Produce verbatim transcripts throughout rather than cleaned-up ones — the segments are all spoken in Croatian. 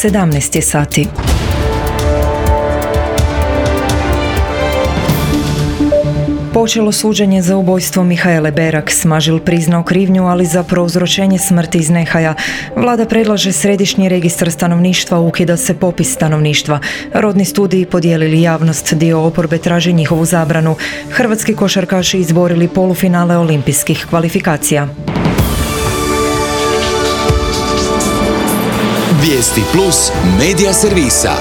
sedamnaest je sati. Počelo suđenje za ubojstvo Mihaele Berak. Smažil priznao krivnju, ali za prouzročenje smrti iz nehaja. Vlada predlaže središnji registar stanovništva, ukida se popis stanovništva. Rodni studiji podijelili javnost, dio oporbe traži njihovu zabranu. Hrvatski košarkaši izborili polufinale olimpijskih kvalifikacija. Vijesti plus medija servisa.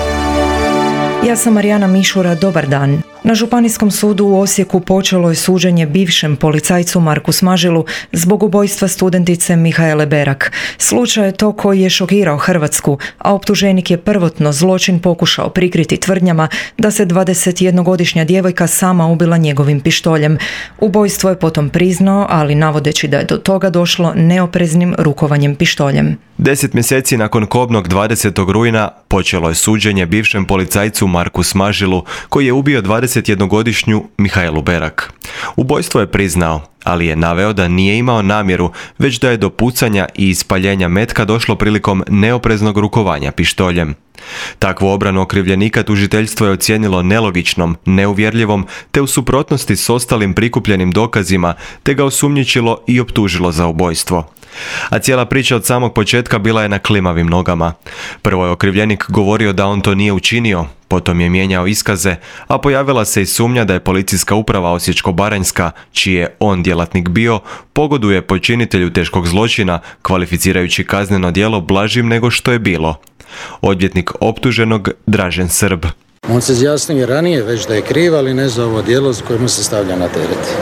Ja sam Marijana Mišura, dobar dan. Na Županijskom sudu u Osijeku počelo je suđenje bivšem policajcu Marku Smažilu zbog ubojstva studentice Mihaele Berak. Slučaj je to koji je šokirao Hrvatsku, a optuženik je prvotno zločin pokušao prikriti tvrdnjama da se dvadesetjednogodišnja djevojka sama ubila njegovim pištoljem. Ubojstvo je potom priznao, ali navodeći da je do toga došlo neopreznim rukovanjem pištoljem. Deset mjeseci nakon kobnog dvadesetog rujna počelo je suđenje bivšem policajcu Marku Smažilu, koji je ubio dvadesetjednogodišnju Mihaelu Berak. Ubojstvo je priznao, ali je naveo da nije imao namjeru, već da je do pucanja i ispaljenja metka došlo prilikom neopreznog rukovanja pištoljem. Takvu obranu okrivljenika tužiteljstvo je ocijenilo nelogičnom, neuvjerljivom, te u suprotnosti s ostalim prikupljenim dokazima, te ga osumnjičilo i optužilo za ubojstvo. A cijela priča od samog početka bila je na klimavim nogama. Prvo je okrivljenik govorio da on to nije učinio, potom je mijenjao iskaze, a pojavila se i sumnja da je policijska uprava Osječko-baranjska, čiji je on djelatnik bio, pogoduje počinitelju teškog zločina, kvalificirajući kazneno djelo blažim nego što je bilo. Odvjetnik optuženog Dražen Srb. On se izjasnio ranije već da je kriv, ali ne za ovo djelo s kojima se stavlja na teret.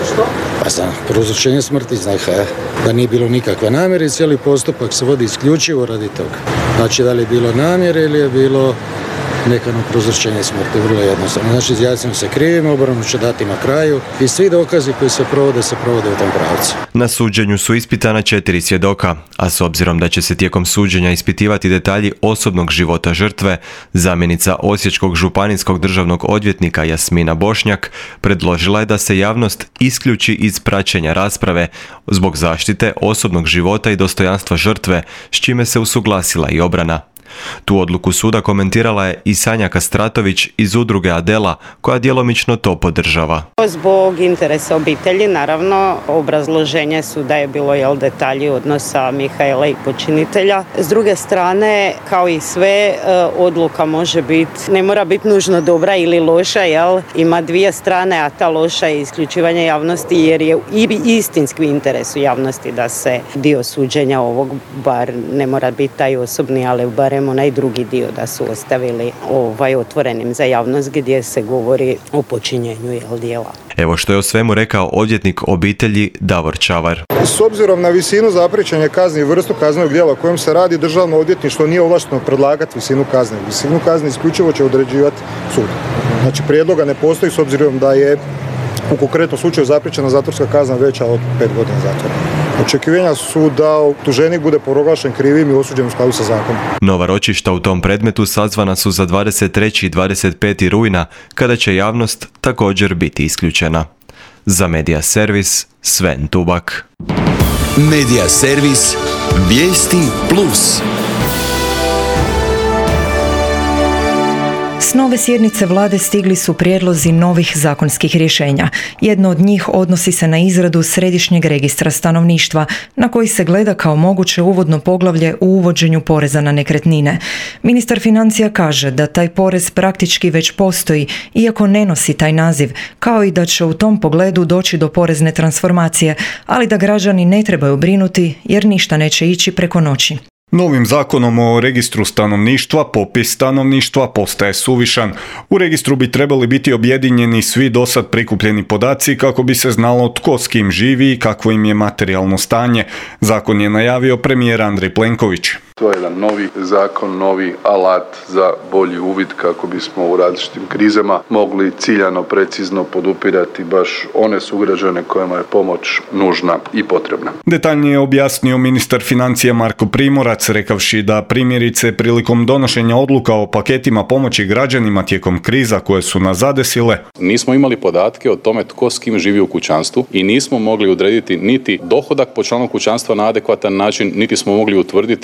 Pa za prouzročenje smrti iz nehaja. Da nije bilo nikakve namjere i cijeli postupak se vodi isključivo radi toga. Znači da li je bilo namjere ili je bilo nekano prouzročenje smrti, vrlo jednostavno. Znači izjasnio se krivim, obranu će dati na kraju i svi dokazi koji se provode se provode u tom pravcu. Na suđenju su ispitana četiri svjedoka, a s obzirom da će se tijekom suđenja ispitivati detalji osobnog života žrtve, zamjenica Osječkog županijskog državnog odvjetnika Jasmina Bošnjak predložila je da se javnost isključi iz praćenja rasprave zbog zaštite osobnog života i dostojanstva žrtve, s čime se usuglasila i obrana. Tu odluku suda komentirala je i Sanja Kastratović iz udruge Adela, koja djelomično to podržava. Zbog interesa obitelji, naravno, obrazloženje su da je bilo jel, detalji odnosa Mihaela i počinitelja. S druge strane, kao i sve, odluka može biti, ne mora biti nužno dobra ili loša, jel? Ima dvije strane, a ta loša je isključivanje javnosti, jer je i istinski u interesu javnosti da se dio suđenja ovog, bar ne mora biti taj osobni, ali barem onaj drugi dio da su ostavili ovaj otvorenim za javnost gdje se govori o počinjenju jel, djela. Evo što je o svemu rekao odvjetnik obitelji Davor Čavar. S obzirom na visinu zapriječene kazne i vrstu kaznenog djela o kojem se radi, državno odvjetništvo nije ovlašteno predlagati visinu kazne. Visinu kazne isključivo će određivati sud. Znači prijedloga ne postoji s obzirom da je u konkretnom slučaju zapriječena zatvorska kazna veća od pet godina zatvora. Očekivanja su da optuženik bude proglašen krivim i osuđen u skladu sa zakonom. Nova ročišta u tom predmetu sazvana su za dvadeset trećeg i dvadeset petog rujna, kada će javnost također biti isključena. Za Medija Servis, Sven Tubak. Medija Servis, Vijesti plus. S nove sjednice vlade stigli su prijedlozi novih zakonskih rješenja. Jedno od njih odnosi se na izradu središnjeg registra stanovništva, na koji se gleda kao moguće uvodno poglavlje u uvođenju poreza na nekretnine. Ministar financija kaže da taj porez praktički već postoji, iako ne nosi taj naziv, kao i da će u tom pogledu doći do porezne transformacije, ali da građani ne trebaju brinuti jer ništa neće ići preko noći. Novim zakonom o registru stanovništva popis stanovništva postaje suvišan. U registru bi trebali biti objedinjeni svi dosad prikupljeni podaci kako bi se znalo tko s kim živi i kakvo im je materijalno stanje. Zakon je najavio premijer Andrej Plenković. To je jedan novi zakon, novi alat za bolji uvid kako bismo u različitim krizama mogli ciljano, precizno podupirati baš one sugrađane kojima je pomoć nužna i potrebna. Detaljnije je objasnio ministar financija Marko Primorac, rekavši da primjerice prilikom donošenja odluka o paketima pomoći građanima tijekom kriza koje su nas zadesile, nismo imali podatke o tome tko s kim živi u kućanstvu i nismo mogli odrediti niti dohodak po članu kućanstva na adekvatan način, niti smo mogli utvrditi primjer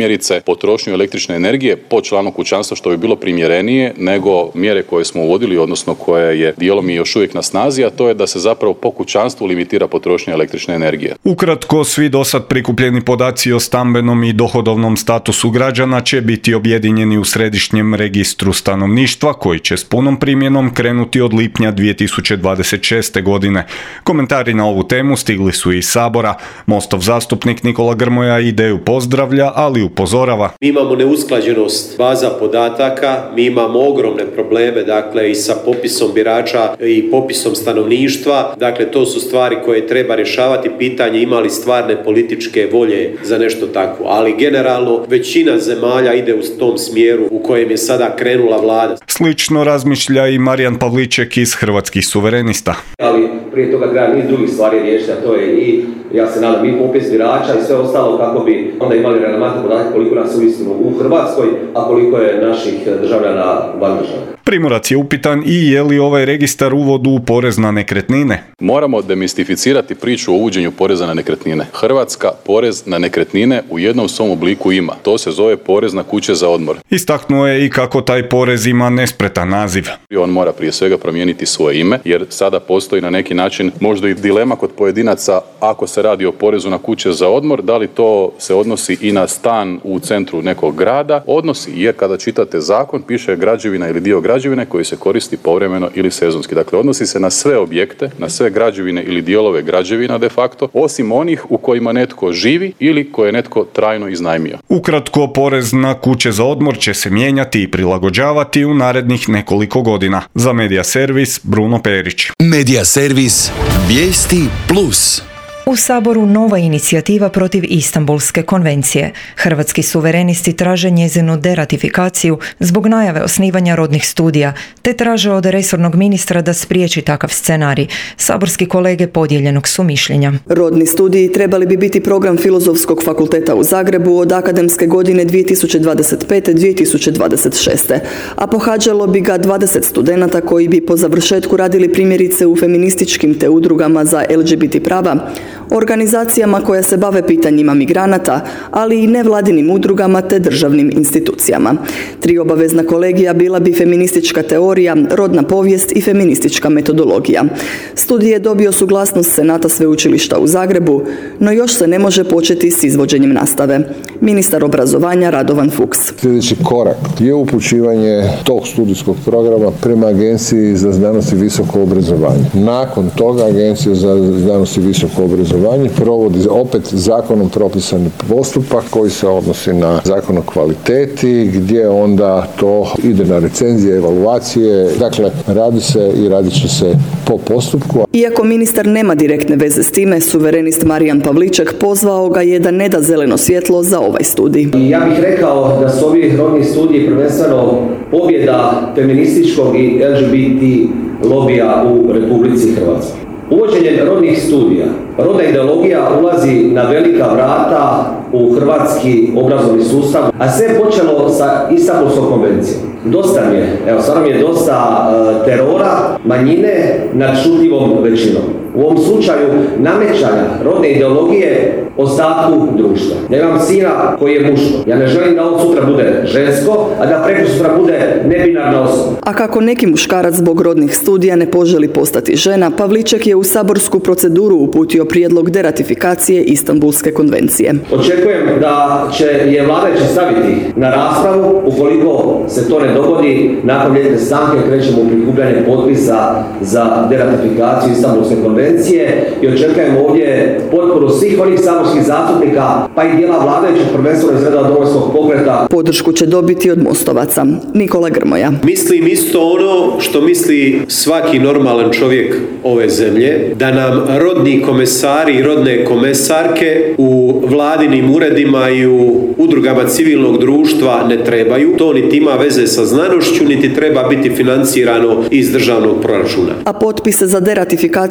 primjerice potrošnju električne energije po članu kućanstva, što bi bilo primjerenije nego mjere koje smo uvodili, odnosno koje je dijelom i još uvijek na snazi, a to je da se zapravo po kućanstvu limitira potrošnja električne energije. Ukratko, svi dosad prikupljeni podaci o stambenom i dohodovnom statusu građana će biti objedinjeni u središnjem registru stanovništva koji će s punom primjenom krenuti od lipnja dvije tisuće dvadeset šeste. godine. Komentari na ovu temu stigli su iz Sabora. Mostov zastupnik Nikola Grmoja ideju pozdravlja, ali upozorava. Mi imamo neusklađenost baza podataka, mi imamo ogromne probleme, dakle, i sa popisom birača i popisom stanovništva. Dakle, to su stvari koje treba rješavati. Pitanje ima li stvarne političke volje za nešto takvo. Ali generalno većina zemalja ide u tom smjeru u kojem je sada krenula vlada. Slično razmišlja i Marijan Pavliček iz Hrvatskih suverenista. Ali prije toga treba niz drugih stvari riješiti, a to je i, ja se nadam, i popis birača i sve ostalo kako bi onda imali relevantne podatke koliko nas uistinu u Hrvatskoj, a koliko je naših državljana van države. Primorac je upitan i je li ovaj registar uvod u porez na nekretnine. Moramo demistificirati priču o uvođenju poreza na nekretnine. Hrvatska porez na nekretnine u jednom svom obliku ima. To se zove porez na kuće za odmor. Istaknuo je i kako taj porez ima nespretan naziv. On mora prije svega promijeniti svoje ime, jer sada postoji na neki način možda i dilema kod pojedinaca ako se radi o porezu na kuće za odmor, da li to se odnosi i na stan u centru nekog grada. Odnosi, jer kada čitate zakon piše građevina ili dio građevine koji se koristi povremeno ili sezonski. Dakle, odnosi se na sve objekte, na sve građevine ili dijelove građevina de facto, osim onih u kojima netko živi ili koje je netko trajno iznajmio. Ukratko, porez na kuće za odmor će se mijenjati i prilagođavati u narednih nekoliko godina. Za Medija Servis, Bruno Perić. Medija Servis, vijesti plus. U Saboru nova inicijativa protiv Istanbulske konvencije. Hrvatski suverenisti traže njezinu deratifikaciju zbog najave osnivanja rodnih studija, te traže od resornog ministra da spriječi takav scenarij. Saborski kolege podijeljenog su mišljenja. Rodni studiji trebali bi biti program Filozofskog fakulteta u Zagrebu od akademske godine dvije tisuće dvadeset pete do dvije tisuće dvadeset šeste. A pohađalo bi ga dvadeset studenata koji bi po završetku radili primjerice u feminističkim te udrugama za L G B T prava, organizacijama koja se bave pitanjima migranata, ali i nevladinim udrugama te državnim institucijama. Tri obavezna kolegija bila bi feministička teorija, rodna povijest i feministička metodologija. Studij je dobio suglasnost Senata Sveučilišta u Zagrebu, no još se ne može početi s izvođenjem nastave. Ministar obrazovanja Radovan Fuchs. Sljedeći korak je upućivanje tog studijskog programa prema Agenciji za znanost i visoko obrazovanje. Nakon toga Agencija za znanost i visoko obrazovanje provodi opet zakonom propisani postupak koji se odnosi na zakon o kvaliteti, gdje onda to ide na recenzije, evaluacije. Dakle, radi se i radit će se po postupku. Iako ministar nema direktne veze s time, suverenist Marijan Pavliček pozvao ga je da ne da zeleno svjetlo za ovaj studij. Ja bih rekao da su ovi rodni studiji prvenstveno pobjeda feminističkog i L G B T lobija u Republici Hrvatskoj. Uvođenjem rodnih studija, rodna ideologija ulazi na velika vrata u hrvatski obrazovni sustav, a sve je počelo sa Istanbulskom konvencijom. Dosta mi je, evo stvarno mi je dosta uh, terora manjine nad šutljivom većinom. U ovom slučaju namećanja rodne ideologije ostatku društva. Ja imam sina koji je muško. Ja ne želim da on sutra bude žensko, a da preko sutra bude nebinarna osoba. A kako neki muškarac zbog rodnih studija ne poželi postati žena, Pavliček je u saborsku proceduru uputio prijedlog deratifikacije Istanbulske konvencije. Očekujem da će je vladajući staviti na raspravu. Ukoliko se to ne dogodi, nakon ljetne stanke krećemo u prikupljanje potpisa za deratifikaciju Istanbulske konvencije i očekujemo ovdje potporu svih onih saborskih zastupnika, pa i dijela vladajućih, prvenstveno iz reda Domovinskog pokreta. Podršku će dobiti od Mostovaca. Nikola Grmoja. Mislim isto ono što misli svaki normalan čovjek ove zemlje, da nam rodni komesari i rodne komesarke u vladinim uredima i u udrugama civilnog društva ne trebaju. To niti ima veze sa znanošću, niti treba biti financirano iz državnog proračuna. A potpise za deratifikaciju Istanbulske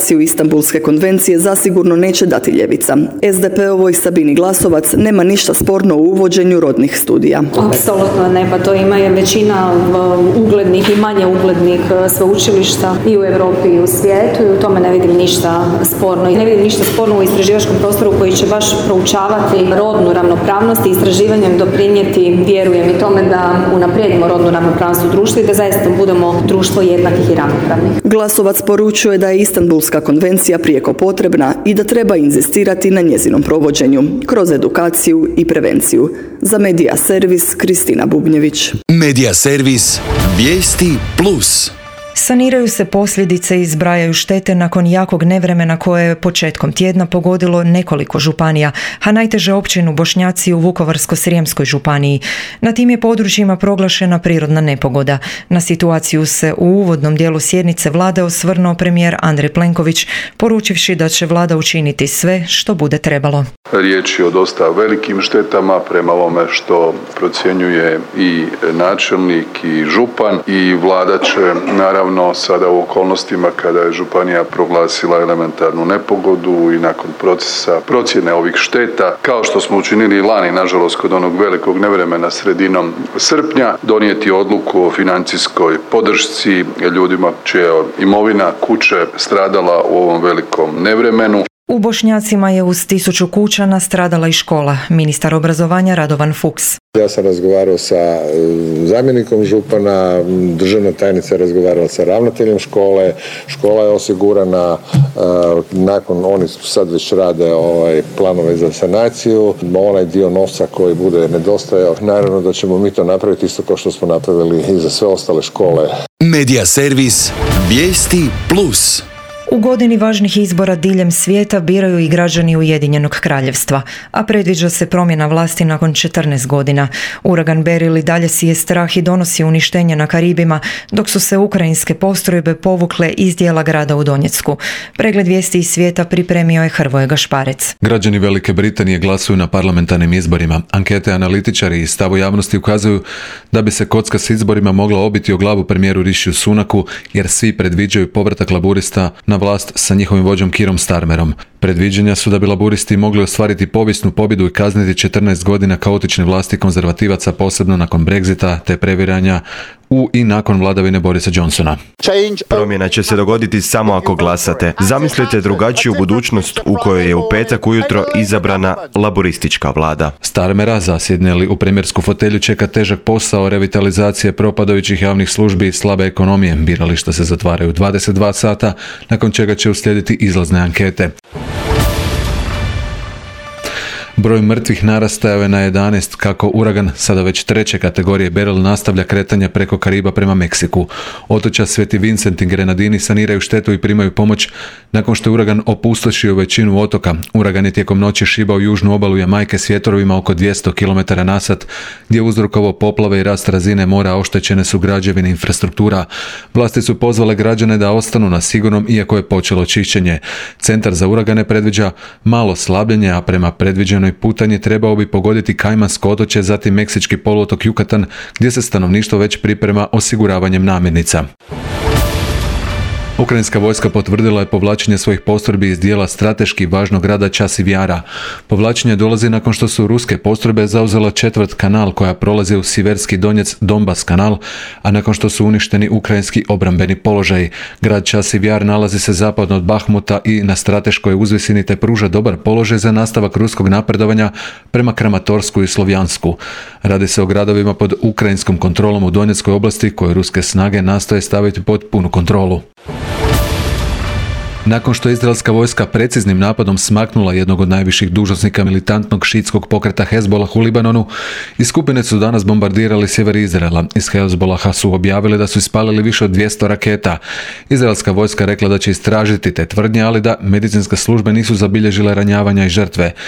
Istanbulske konvencije zasigurno neće dati ljevica. es de pe-ovoj Sabini Glasovac nema ništa sporno u uvođenju rodnih studija. Apsolutno ne, pa to ima većina uglednih i manje uglednih sveučilišta i u Europi i u svijetu i u tome ne vidim ništa sporno. I ne vidim ništa sporno u istraživačkom prostoru koji će baš proučavati rodnu ravnopravnost i istraživanjem doprinijeti, vjerujem i tome da unaprijedimo rodnu ravnopravnost u društvu i da zaista budemo društvo jednakih i ravnopravnih. Glasovac poručuje da je Istanbulska konvencija prijeko potrebna i da treba inzistirati na njezinom provođenju kroz edukaciju i prevenciju. Za Medija servis Kristina Bubnjević. Medija servis Vijesti plus. Saniraju se posljedice i zbrajaju štete nakon jakog nevremena koje je početkom tjedna pogodilo nekoliko županija, a najteže općinu Bošnjaci u Vukovarsko-srijemskoj županiji. Na tim je područjima proglašena prirodna nepogoda. Na situaciju se u uvodnom dijelu sjednice vlade osvrnuo premijer Andrej Plenković, poručivši da će vlada učiniti sve što bude trebalo. Riječ je o dosta velikim štetama prema ovome što procjenjuje i načelnik i župan i vlada će naravno sada u okolnostima kada je županija proglasila elementarnu nepogodu i nakon procesa procjene ovih šteta, kao što smo učinili i lani, nažalost kod onog velikog nevremena sredinom srpnja, donijeti odluku o financijskoj podršci ljudima čija je imovina, kuće stradala u ovom velikom nevremenu. U Bošnjacima je uz tisuću kuća nastradala i škola. Ministar obrazovanja Radovan Fuchs. Ja sam razgovarao sa zamjenikom župana, državna tajnica je razgovarala sa ravnateljem škole, škola je osigurana, nakon oni sad već rade ovaj, planove za sanaciju, onaj dio novca koji bude nedostajao, naravno da ćemo mi to napraviti isto kao što smo napravili i za sve ostale škole. Medija servis Vijesti plus. U godini važnih izbora diljem svijeta biraju i građani Ujedinjenog kraljevstva, a predviđa se promjena vlasti nakon četrnaest godina. Uragan Beryl i dalje sije strah i donosi uništenje na Karibima, dok su se ukrajinske postrojbe povukle iz dijela grada u Donjecku. Pregled vijesti iz svijeta pripremio je Hrvoje Gašparec. Građani Velike Britanije glasuju na parlamentarnim izborima. Ankete analitičari i stavu javnosti ukazuju da bi se kocka s izborima mogla obiti o glavu premijeru Rishiju Sunaku, jer svi predviđaju povratak laburista na vlast sa njihovim vođom Kirom Starmerom. Predviđanja su da bi laburisti mogli ostvariti povijesnu pobjedu i kazniti četrnaest godina kaotične vlasti konzervativaca, posebno nakon Brexita te previranja u i nakon vladavine Borisa Johnsona. Promjena će se dogoditi samo ako glasate. Zamislite drugačiju budućnost u kojoj je u petak ujutro izabrana laboristička vlada. Starmera, zasjedneli u premijersku fotelju, čeka težak posao revitalizacije propadajućih javnih službi i slabe ekonomije. Birališta se zatvaraju dvadeset dva sata, nakon čega će uslijediti izlazne ankete. Broj mrtvih narastajao je na jedanaest kako uragan, sada već treće kategorije Beryl, nastavlja kretanje preko Kariba prema Meksiku. Otoča Sveti Vincent i Grenadini saniraju štetu i primaju pomoć nakon što je uragan opustošio većinu otoka. Uragan je tijekom noći šibao južnu obalu Jamajke s vjetrovima oko dvjesto kilometara na sat, gdje je uzrokovao poplave i rast razine mora, oštećene su građevine i infrastruktura. Vlasti su pozvale građane da ostanu na sigurnom iako je počelo čišćenje. Centar za uragane predviđa malo slabljenje, a prema predviđenoj putanji trebao bi pogoditi Kajmansko otočje, zatim Meksički poluotok Yucatan, gdje se stanovništvo već priprema osiguravanjem namirnica. Ukrajinska vojska potvrdila je povlačenje svojih postrojbi iz dijela strateški važnog grada Časiv Jara. Povlačenje dolazi nakon što su ruske postrojbe zauzela četvrt kanal koja prolazi u Siverski Donjec Donbas kanal, a nakon što su uništeni ukrajinski obrambeni položaji. Grad Časiv Jar nalazi se zapadno od Bahmuta i na strateškoj uzvisini te pruža dobar položaj za nastavak ruskog napredovanja prema Kramatorsku i Slovjansku. Radi se o gradovima pod ukrajinskom kontrolom u Donjeckoj oblasti koje ruske snage nastoje staviti pod punu kontrolu. Nakon što je izraelska vojska preciznim napadom smaknula jednog od najviših dužnosnika militantnog šiitskog pokreta Hezbollah u Libanonu, iz skupine su danas bombardirali sjever Izraela. Iz Hezbollaha su objavili da su ispalili više od dvjesto raketa. Izraelska vojska rekla da će istražiti te tvrdnje, ali da medicinske službe nisu zabilježile ranjavanja i žrtve.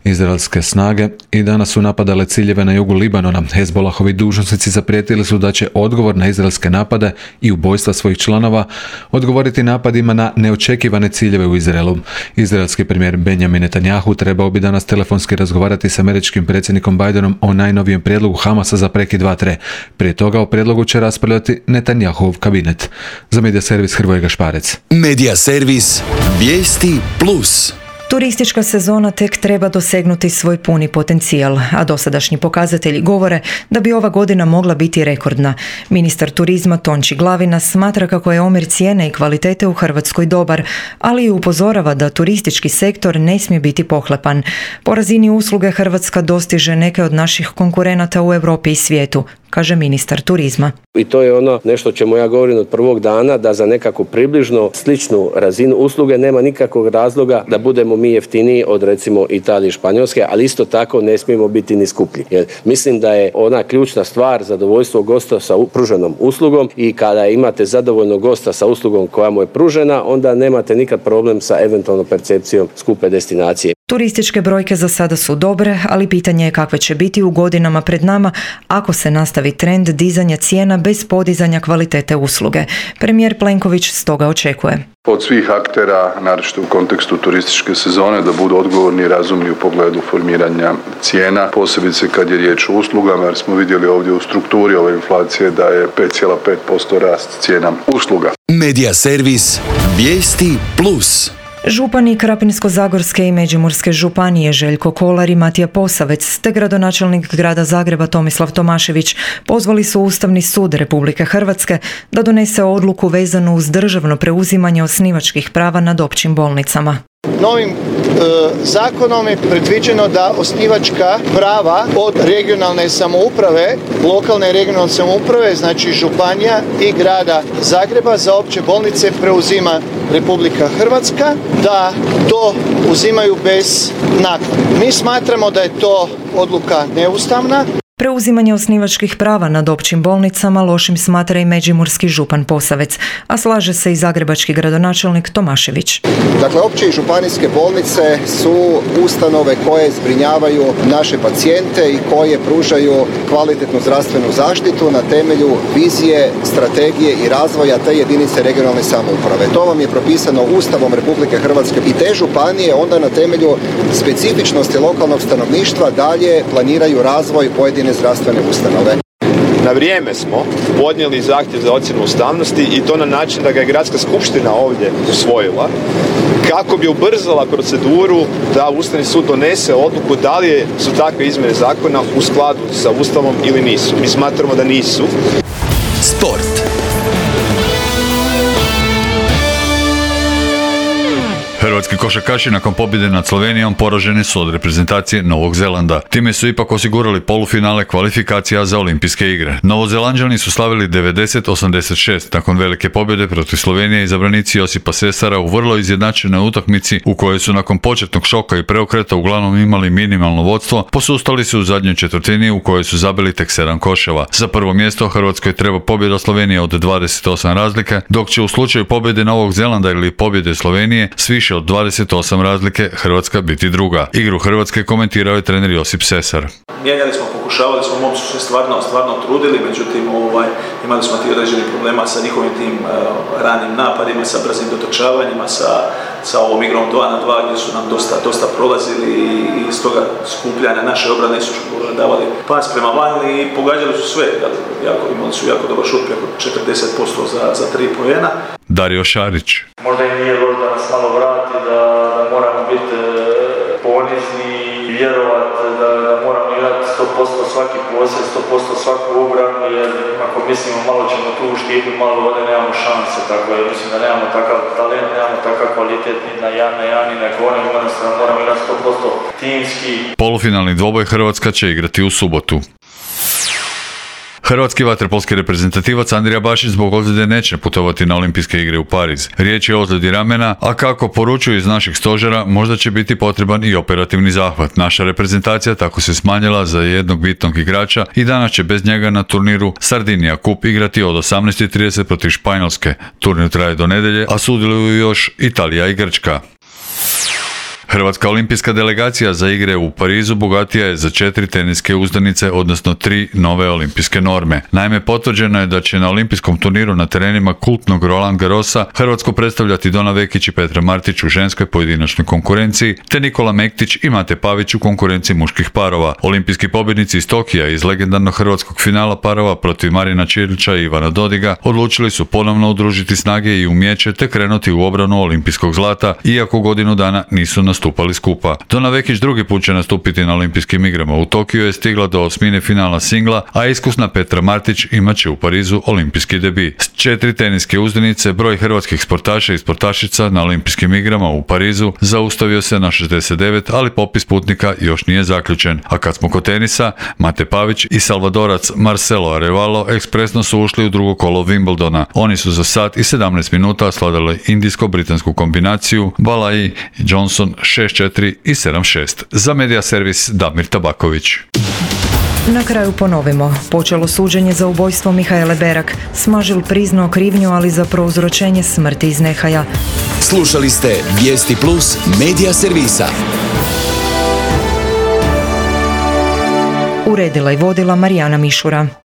Izraelske snage i danas su napadale ciljeve na jugu Libanona. Hezbolahovi dužnosnici zaprijetili su da će odgovor na izraelske napade i ubojstva svojih članova odgovoriti napadima na neočekivane ciljeve u Izraelu. Izraelski premijer Benjamin Netanjahu trebao bi danas telefonski razgovarati s američkim predsjednikom Bidenom o najnovijem prijedlogu Hamasa za prekid vatre. Prije toga o prijedlogu će raspravljati Netanjahov kabinet. Za Medija servis Hrvoje Gašparec. Medija servis Vijesti Plus. Turistička sezona tek treba dosegnuti svoj puni potencijal, a dosadašnji pokazatelji govore da bi ova godina mogla biti rekordna. Ministar turizma Tonči Glavina smatra kako je omjer cijene i kvalitete u Hrvatskoj dobar, ali i upozorava da turistički sektor ne smije biti pohlepan. Po razini usluge Hrvatska dostiže neke od naših konkurenata u Europi i svijetu, kaže ministar turizma. I to je ono nešto čemu ja govorim od prvog dana, da za nekakvu približno sličnu razinu usluge nema nikakvog razloga da budemo mi jeftiniji od recimo Italije i Španjolske, ali isto tako ne smijemo biti ni skuplji. Jer mislim da je ona ključna stvar zadovoljstvo gosta sa pruženom uslugom i kada imate zadovoljnog gosta sa uslugom koja mu je pružena, onda nemate nikad problem sa eventualnom percepcijom skupe destinacije. Turističke brojke za sada su dobre, ali pitanje je kakve će biti u godinama pred nama ako se nastavi trend dizanja cijena bez podizanja kvalitete usluge. Premijer Plenković stoga očekuje od svih aktera, naročito u kontekstu turističke sezone, da budu odgovorni i razumni u pogledu formiranja cijena, posebice kad je riječ o uslugama, jer smo vidjeli ovdje u strukturi ove inflacije da je pet zarez pet posto rast cijena usluga. Medija servis Vijesti Plus. Župani Krapinsko-zagorske i Međimurske županije Željko Kolar i Matija Posavec te gradonačelnik grada Zagreba Tomislav Tomašević pozvali su Ustavni sud Republike Hrvatske da donese odluku vezanu uz državno preuzimanje osnivačkih prava nad općim bolnicama. Novim e, zakonom je predviđeno da osnivačka prava od regionalne samouprave, lokalne i regionalne samouprave, znači županija i grada Zagreba za opće bolnice preuzima Republika Hrvatska, da to uzimaju bez naknade. Mi smatramo da je to odluka neustavna. Preuzimanje osnivačkih prava nad općim bolnicama lošim smatra i međimurski župan Posavec, a slaže se i zagrebački gradonačelnik Tomašević. Dakle, opće i županijske bolnice su ustanove koje zbrinjavaju naše pacijente i koje pružaju kvalitetnu zdravstvenu zaštitu na temelju vizije, strategije i razvoja te jedinice regionalne samouprave. To vam je propisano Ustavom Republike Hrvatske i te županije onda na temelju specifičnosti lokalnog stanovništva dalje planiraju razvoj pojedine zdravstvene ustanove. Na vrijeme smo podnijeli zahtjev za ocjenu ustavnosti i to na način da ga je Gradska skupština ovdje usvojila kako bi ubrzala proceduru da Ustavni sud donese odluku da li su takve izmjene zakona u skladu sa Ustavom ili nisu. Mi smatramo da nisu. Sport. Hrvatski košarkaši nakon pobjede nad Slovenijom poraženi su od reprezentacije Novog Zelanda. Time su ipak osigurali polufinale kvalifikacija za olimpijske igre. Novozelanđani su slavili devedeset osamdeset šest nakon velike pobjede protiv Slovenije. Izabranici Josipa Sesara u vrlo izjednačenoj utakmici u kojoj su nakon početnog šoka i preokreta uglavnom imali minimalno vodstvo, posustali su u zadnjoj četvrtini u kojoj su zabili tek sedam koševa. Za prvo mjesto Hrvatskoj treba pobjeda Slovenije od dvadeset osam razlike, dok će u slučaju pobjede Novog Zelanda ili pobjede Slovenije s više od dvadeset osam razlike Hrvatska biti druga. Igru Hrvatske komentirao je trener Josip Sesar. Mijenjali smo, pokušavali smo, momci su se stvarno, stvarno trudili, međutim ovaj, imali smo ti određenih problema sa njihovim tim uh, ranim napadima, sa brzim dotrčavanjima, sa, sa ovom igrom dva na dva gdje su nam dosta, dosta prolazili i, i iz toga skupljanja naše obrane su davali pas prema van i pogađali su sve. Jako, imali su jako dobar šut, preko četrdeset posto za, za tri poena. Dario Šarić. Možda i nije loš da nas malo vrati, da, da moramo biti ponizni i vjerovati da, da moramo igrati sto posto svaki posjed, sto posto svaku obranu, jer ako mislimo malo ćemo tu uštiti, malo ovdje nemamo šanse, tako je, mislim da nemamo takav talent, nemamo takav kvalitet ni na jedan na jedan, ni na gore, moramo igrati sto posto timski. Polufinalni dvoboj Hrvatska će igrati u subotu. Hrvatski vaterpolski reprezentativac Andrija Bašić zbog ozljede neće putovati na olimpijske igre u Pariz. Riječ je o ozljedi ramena, a kako poručuju iz naših stožera, možda će biti potreban i operativni zahvat. Naša reprezentacija tako se smanjila za jednog bitnog igrača i danas će bez njega na turniru Sardinia Cup igrati od osamnaest i trideset protiv Španjolske. Turnir traje do nedjelje, a sudjeluju još Italija i Grčka. Hrvatska olimpijska delegacija za igre u Parizu bogatija je za četiri teniske uzdanice, odnosno tri nove olimpijske norme. Naime, potvrđeno je da će na olimpijskom turniru na terenima kultnog Roland Garrosa Hrvatsku predstavljati Dona Vekić i Petra Martić u ženskoj pojedinačnoj konkurenciji, te Nikola Mektić i Mate Pavić u konkurenciji muških parova. Olimpijski pobjednici iz Tokija iz legendarnog hrvatskog finala parova protiv Marina Čilića i Ivana Dodiga odlučili su ponovno udružiti snage i umijeće te krenuti u obranu olimpijskog zlata, iako godinu dana nisu nastupali skupa. Dona Vekić drugi put će nastupiti na olimpijskim igrama. U Tokiju je stigla do osmine finala singla, a iskusna Petra Martić imat će u Parizu olimpijski debi. S četiri teniske uzdanice broj hrvatskih sportaša i sportašica na olimpijskim igrama u Parizu zaustavio se na šezdeset devet, ali popis putnika još nije zaključen. A kad smo kod tenisa, Mate Pavić i Salvadorac Marcelo Arevalo ekspresno su ušli u drugo kolo Wimbledona. Oni su za sat i sedamnaest minuta sladali indijsko-britansku kombinaciju Balai Johnson šest četiri i sedam šest. Za Media Servis Damir Tabaković. Na kraju ponovimo. Počelo suđenje za ubojstvo Mihaele Berak. Smažil priznao krivnju, ali za prouzročenje smrti iz nehaja. Slušali ste Vijesti Plus Media Servisa. Uredila i vodila Marijana Mišura.